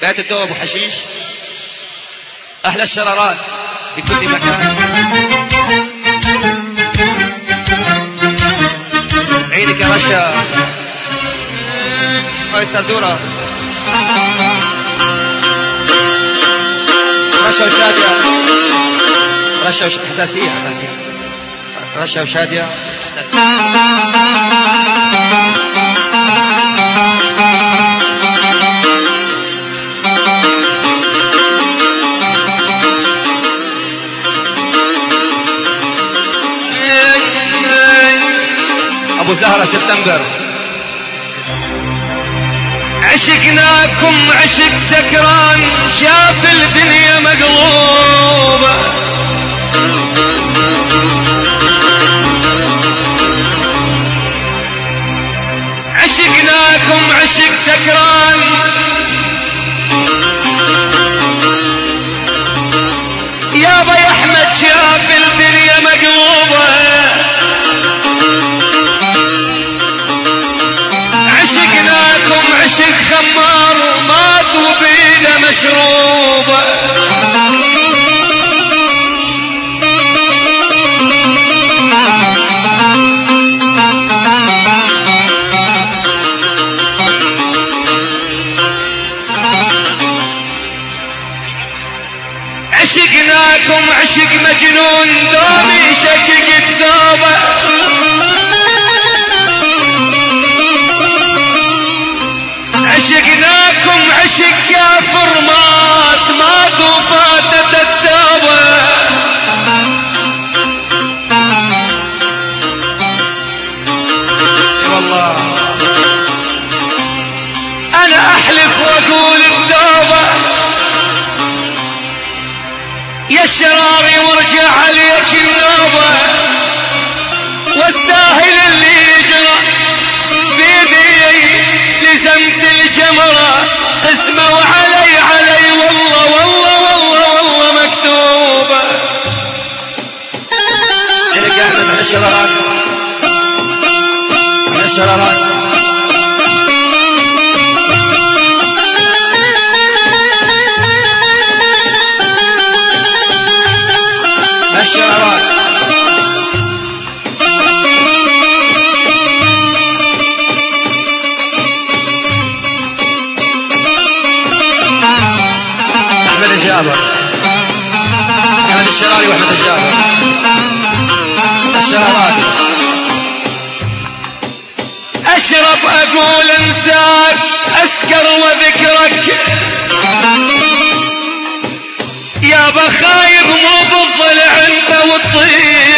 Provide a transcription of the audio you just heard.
بيت الدوب وحشيش أحلى الشرارات في كل مكان. عينك يا رشا هاي سردورة رشا وشادية رشا حساسية رشا وشادية حساسية. أبو زهرة سبتمبر. عشقناكم عشق سكران شاف الدنيا مقلوبة. عشقناكم عشق سكران يابا يا أحمد شاف الدنيا مقلوبة. عشق خمار ومات وبيده مشروبة. عشقناكم عشق مجنون دوم يشقق الثوبة. عشقناكم عشق كافر مات وفاتت التوبة. والله أنا أحلف وأقول التوبة يا الشراري وارجع عليك النوبة. واستاهل اللي يجرى بيدي لزمت الجمرة قسمة وعلي والله مكتوبة. إلك يا أحمد من الشرارات الجابر. كان الشراري واحمد الجابر الشرارات. اشرب اقول انساك اسكر وذكرك يابا خايب مو بالضلع انت والطيب.